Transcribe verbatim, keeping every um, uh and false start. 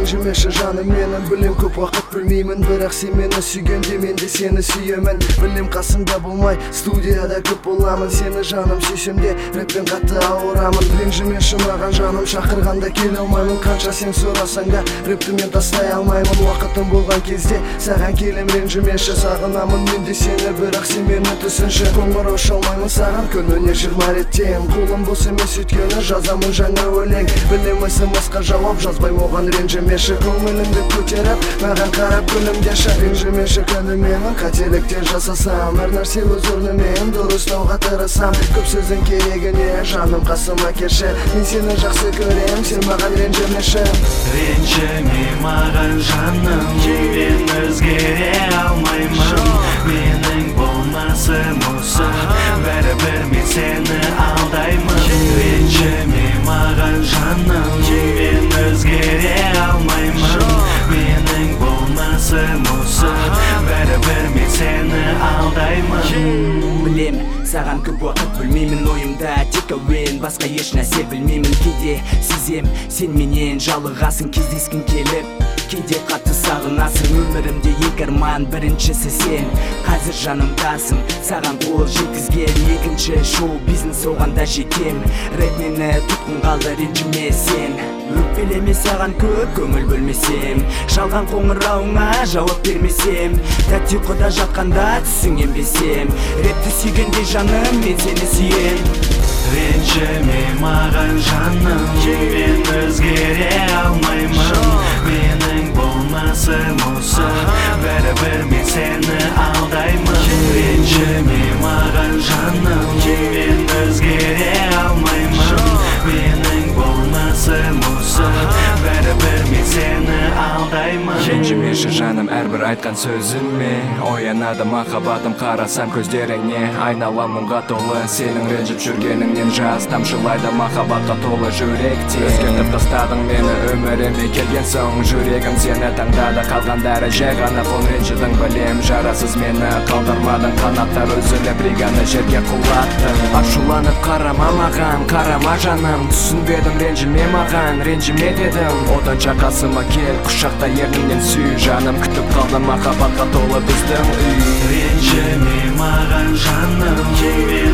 ренжімеші жаным менің. Білем көп уақыт білмеймін, бірақ сен мені сүйгенде мен де сені сүйемін. Білем қасымда болмай студияда көп боламын, сені жаным сүйсем де рэппен қатты ауырамын. Ренжімеші маған жаным, шақырғанда келе алмаймын, қанша сен сұрасаң да рэпті мен тастай алмаймын. Уақытым болған кезде саған келем, ренжімеші сағынамын мен де сені, бірақ сен мені түсінші. Қоңырау шалмаймын саған күніне жиырма реттен, қолым бос емес өйткені жазамын жаңа өлең. Білем смс-қа жауап жазбаймын, оған ренжімеші. Көңіліңді көтеріп маған қарап күлімдеші. Ренжімеші күні менің қателіктер жасасам, әр нәрсе өз орнымен дұрыстауға тырысам. Көп сөздің керегіне жаным қасыма келші, мен сені жақсы көрем, сен маған ренжімеші. Ренжіме маған жаным, мен өзгере алмаймын. Менің болмасым осы, бәрібір мен сені алдаймын. Ренжіме маған жаным, мен өзгере алмаймын. Менің болмасым осы, бәрібір мен сені алдаймын. Білем, саған көп уақыт бөлмеймін, ойымда тек әуен, басқа еш нәрсе білмеймін. Кейде сезем, сен менен жалығасың, кездескің келіп, кейде қатты сағынасың. Өмірімде екі арман, біріншісі сен, қазір жанымдасың, саған қол жеткізген. Екінші шоу бизнес, оған да жетем, рэп мені тұтқын қалды, ренжіме сен. Өкпелеме саған көп көңіл бөлмесем, шалған қоңырауыңа жауап бермесем, тәтті ұйқыда жатқанда түсінген рэпті сүйгенде жаным мен сені сүйем. Ренжіме маған жаным, мен өзгере алмаймын. Менің болмасым осы, бәрібір мен сені алдаймын. Ренжіме маған жаным, мен өзгере алмаймын. Менің болмасым осы, бәрібір мен сені алдаймын. Ренжімеші жаным әрбір айтқан сөзіме, оянады махаббатым қарасам көздеріңе. Айналам мұңға толы, сенің ренжіп жүргеніңнен жас тамшылайды махаббатқа толы жүректе. Өзгертіп тастадың мені өміріме келген соң, жүрегім сені таңдады, қалғандары жай ғана фон. Ренжідің білем, жарасыз мені қалдырмадың, қанаттар үзіліп риганы жерге құлаттың. Ашуланып қарама маған, қарама жаным, түсінбедім ренжіме маған, ренжіме дедім. Оданша қасыма кел, құшақта ерніңнен сүй, жаным күтіп қалды махаббатқа толы біздің үй. Ренжіме маған жаным,